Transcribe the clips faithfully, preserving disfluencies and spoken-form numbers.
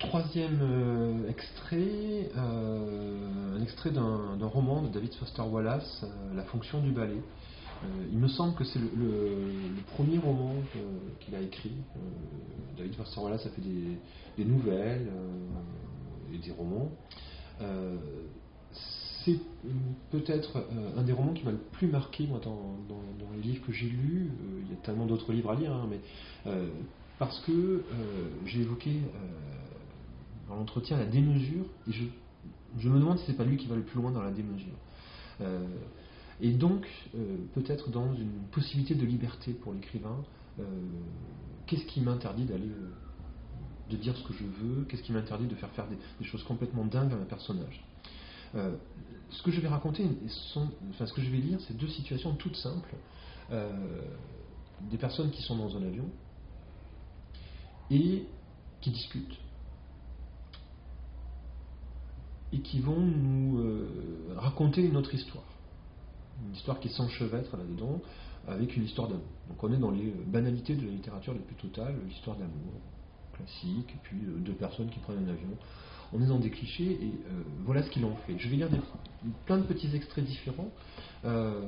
troisième euh, extrait, euh, un extrait d'un, d'un roman de David Foster Wallace, euh, La fonction du ballet. Euh, il me semble que c'est le, le, le premier roman euh, qu'il a écrit. Euh, David Foster Wallace a fait des, des nouvelles euh, et des romans. Euh, c'est peut-être euh, un des romans qui m'a le plus marqué moi, dans, dans, dans les livres que j'ai lus. Euh, il y a tellement d'autres livres à lire, hein, mais euh, parce que euh, j'ai évoqué euh, dans l'entretien la démesure, et je, je me demande si c'est pas lui qui va le plus loin dans la démesure. Euh, et donc, euh, peut-être dans une possibilité de liberté pour l'écrivain, euh, qu'est-ce qui m'interdit d'aller euh, de dire ce que je veux, qu'est-ce qui m'interdit de faire faire des, des choses complètement dingues à un personnage. Euh, ce que je vais raconter, sont, enfin ce que je vais lire, c'est deux situations toutes simples. Euh, des personnes qui sont dans un avion et qui discutent et qui vont nous euh, raconter une autre histoire. Une histoire qui s'enchevêtre là-dedans avec une histoire d'amour. Donc on est dans les banalités de la littérature les plus totales, l'histoire d'amour classique, et puis euh, deux personnes qui prennent un avion. On est dans des clichés et euh, voilà ce qu'ils ont fait. Je vais lire des, plein de petits extraits différents euh,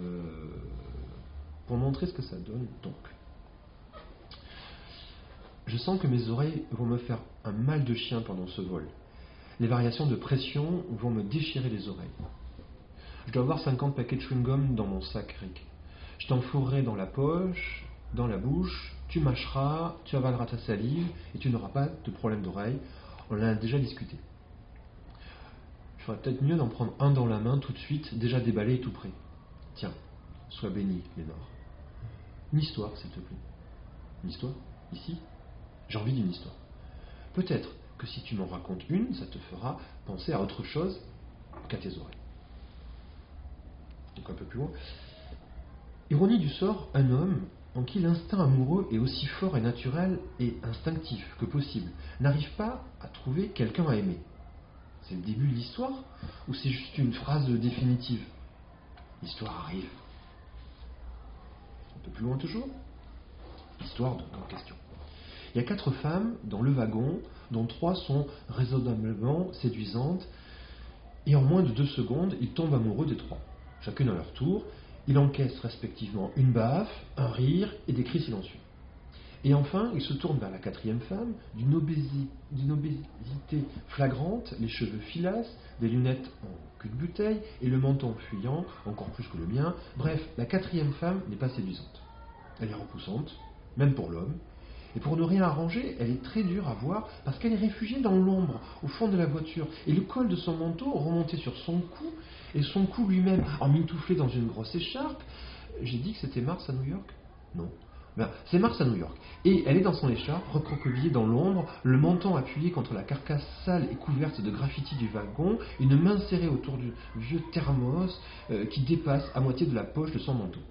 pour montrer ce que ça donne. Donc, je sens que mes oreilles vont me faire un mal de chien pendant ce vol. Les variations de pression vont me déchirer les oreilles. Je dois avoir cinquante paquets de chewing-gum dans mon sac Rick. Je t'enfourrerai dans la poche, dans la bouche, tu mâcheras, tu avaleras ta salive et tu n'auras pas de problème d'oreille. On en a déjà discuté. Il faudrait peut-être mieux d'en prendre un dans la main tout de suite, déjà déballé et tout prêt. Tiens, sois béni, Lénore. Une histoire, s'il te plaît. Une histoire? Ici? J'ai envie d'une histoire. Peut-être que si tu m'en racontes une, ça te fera penser à autre chose qu'à tes oreilles. Donc un peu plus loin. Ironie du sort, un homme en qui l'instinct amoureux est aussi fort et naturel et instinctif que possible n'arrive pas à trouver quelqu'un à aimer. C'est le début de l'histoire ou c'est juste une phrase définitive? L'histoire arrive. Un peu plus loin toujours. L'histoire donc en question. Il y a quatre femmes dans le wagon, dont trois sont raisonnablement séduisantes, et en moins de deux secondes, ils tombent amoureux des trois. Chacune à leur tour, ils encaissent respectivement une baffe, un rire et des cris silencieux. Et enfin, ils se tournent vers la quatrième femme, d'une obésité, d'une obésité flagrante, les cheveux filasses, des lunettes en cul de bouteille et le menton fuyant, encore plus que le mien. Bref, la quatrième femme n'est pas séduisante. Elle est repoussante, même pour l'homme. Et pour ne rien arranger, elle est très dure à voir parce qu'elle est réfugiée dans l'ombre, au fond de la voiture. Et le col de son manteau remonté sur son cou, et son cou lui-même emmitouflé dans une grosse écharpe. J'ai dit que c'était Mars à New York? Non. Ben, c'est Mars à New York. Et elle est dans son écharpe, recroquevillée dans l'ombre, le menton appuyé contre la carcasse sale et couverte de graffitis du wagon, une main serrée autour du vieux thermos euh, qui dépasse à moitié de la poche de son manteau.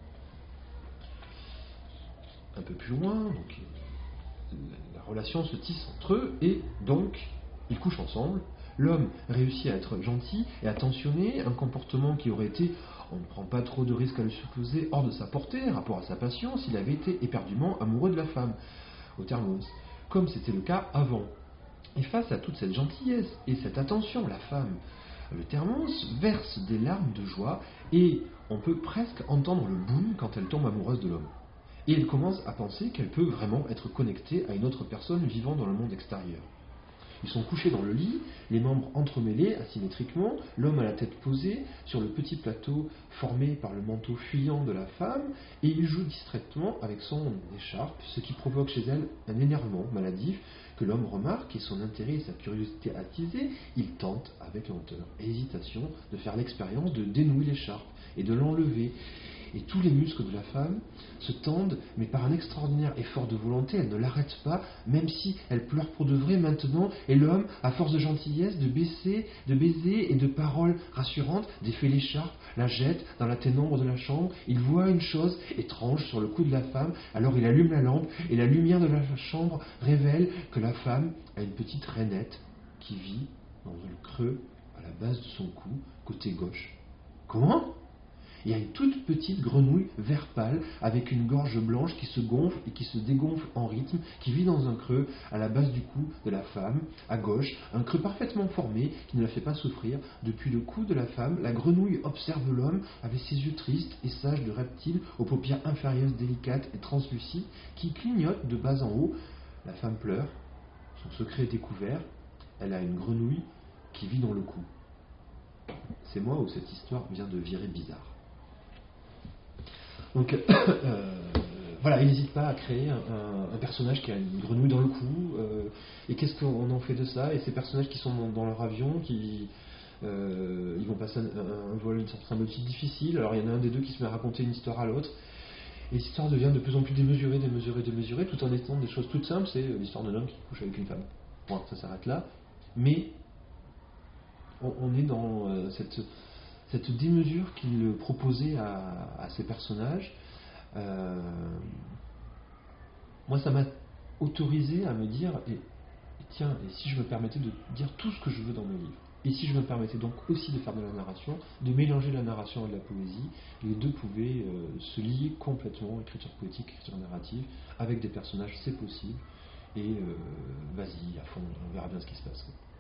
Un peu plus loin, donc la relation se tisse entre eux et donc ils couchent ensemble. L'homme réussit à être gentil et attentionné, un comportement qui aurait été, on ne prend pas trop de risques à le supposer, hors de sa portée, rapport à sa passion, s'il avait été éperdument amoureux de la femme, au thermos, comme c'était le cas avant. Et face à toute cette gentillesse et cette attention, la femme, le thermos, verse des larmes de joie et on peut presque entendre le boum quand elle tombe amoureuse de l'homme. Et elle commence à penser qu'elle peut vraiment être connectée à une autre personne vivant dans le monde extérieur. Ils sont couchés dans le lit, les membres entremêlés asymétriquement, l'homme à la tête posée sur le petit plateau formé par le manteau fuyant de la femme, et il joue distraitement avec son écharpe, ce qui provoque chez elle un énervement maladif que l'homme remarque et son intérêt et sa curiosité attisés, il tente, avec lenteur et hésitation, de faire l'expérience de dénouer l'écharpe et de l'enlever. Et tous les muscles de la femme se tendent, mais par un extraordinaire effort de volonté, elle ne l'arrête pas, même si elle pleure pour de vrai maintenant, et l'homme, à force de gentillesse, de baisser, de baisers et de paroles rassurantes, défait l'écharpe, la jette dans la ténèbre de la chambre, il voit une chose étrange sur le cou de la femme, alors il allume la lampe, et la lumière de la chambre révèle que la femme a une petite rainette qui vit dans le creux à la base de son cou, côté gauche. Comment ? Il y a une toute petite grenouille vert pâle avec une gorge blanche qui se gonfle et qui se dégonfle en rythme, qui vit dans un creux à la base du cou de la femme, à gauche, un creux parfaitement formé qui ne la fait pas souffrir. Depuis le cou de la femme, la grenouille observe l'homme avec ses yeux tristes et sages de reptile, aux paupières inférieuses délicates et translucides, qui clignotent de bas en haut. La femme pleure, son secret est découvert, elle a une grenouille qui vit dans le cou. C'est moi où cette histoire vient de virer bizarre. Donc, euh, voilà, il n'hésite pas à créer un, un, un personnage qui a une grenouille dans le cou. Euh, et qu'est-ce qu'on en fait de ça? Et ces personnages qui sont dans, dans leur avion, qui euh, ils vont passer un, un, un vol, une sorte de difficile. Alors, il y en a un des deux qui se met à raconter une histoire à l'autre. Et l'histoire devient de plus en plus démesurée, démesurée, démesurée, tout en étant des choses toutes simples. C'est l'histoire d'un homme qui couche avec une femme. Bon, ça s'arrête là. Mais on, on est dans euh, cette, cette démesure qu'il proposait à, à ces personnages. Euh, moi, ça m'a autorisé à me dire, et, et tiens, et si je me permettais de dire tout ce que je veux dans mes livres? Et si je me permettais donc aussi de faire de la narration, de mélanger la narration et de la poésie, les deux pouvaient euh, se lier complètement, écriture poétique, écriture narrative, avec des personnages, c'est possible, et euh, vas-y, à fond, on verra bien ce qui se passe.